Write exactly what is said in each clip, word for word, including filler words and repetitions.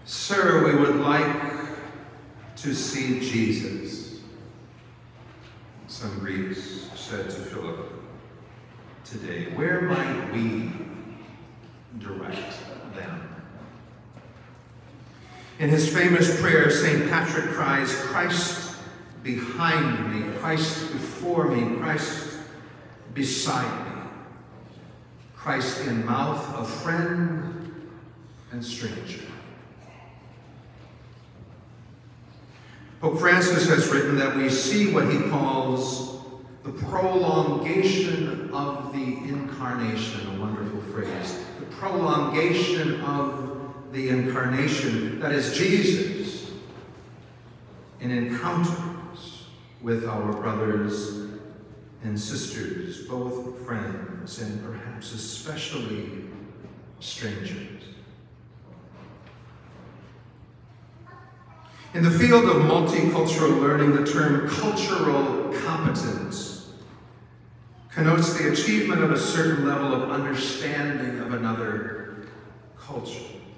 Sir, we would like to see Jesus. Some Greeks said to Philip today, where might we direct them? In his famous prayer, Saint Patrick cries, Christ behind me, Christ before me, Christ beside me, Christ in mouth of friend and stranger. Pope Francis has written that we see what he calls the prolongation of the incarnation, a wonderful phrase. The prolongation of the incarnation, that is Jesus, in encounters with our brothers and sisters, both friends and perhaps especially strangers. In the field of multicultural learning, the term cultural competence connotes the achievement of a certain level of understanding of another culture.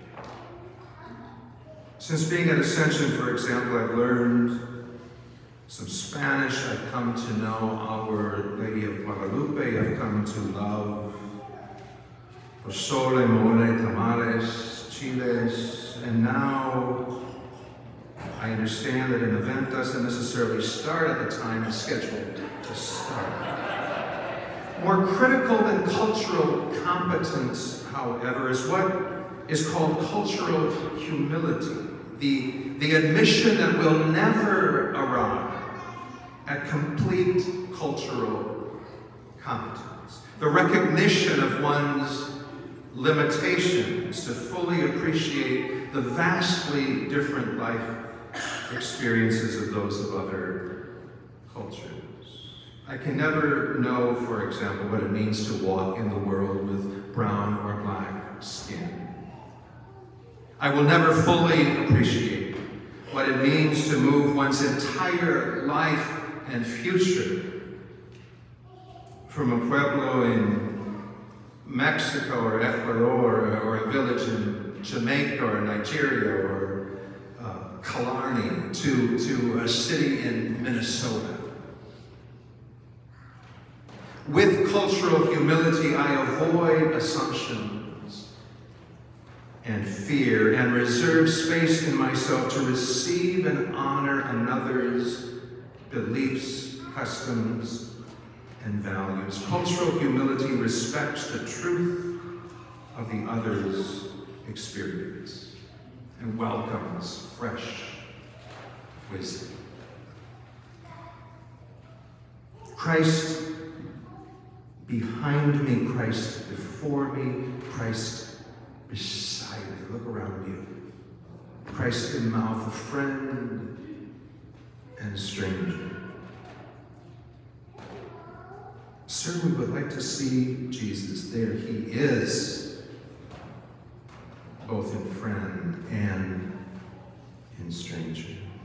Since being at Ascension, for example, I've learned some Spanish. I've come to know Our Lady of Guadalupe. I've come to love pozole, mole, tamales, chiles, and now I understand that an event doesn't necessarily start at the time it's scheduled to start. More critical than cultural competence, however, is what is called cultural humility. The, the admission that we'll never arrive at complete cultural competence. The recognition of one's limitations to fully appreciate the vastly different life experiences of those of other cultures. I can never know, for example, what it means to walk in the world with brown or black skin. I will never fully appreciate what it means to move one's entire life and future from a pueblo in Mexico or Ecuador or a village in Jamaica or Nigeria or uh, Killarney to, to a city in Minnesota. With cultural humility, I avoid assumptions and fear and reserve space in myself to receive and honor another's beliefs, customs, and values. Cultural humility respects the truth of the other's experience and welcomes fresh wisdom. Christ behind me, Christ before me, Christ beside me. Look around you. Christ in mouth of friend and stranger. Sir, we would like to see Jesus. There he is, both in friend and in stranger.